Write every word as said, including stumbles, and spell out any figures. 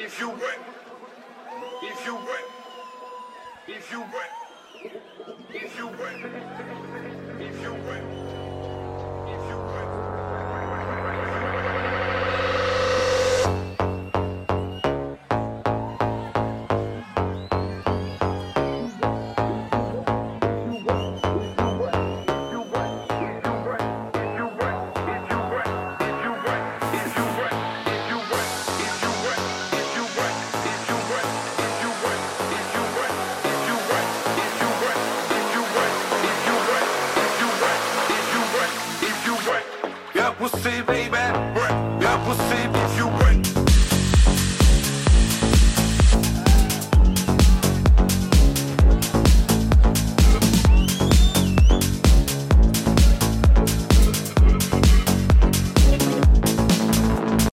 If you wet, if you wet, if you wet, if you wet, if you wet, if you wet. Yeah, pussy, baby. Yeah, pussy, if you wet.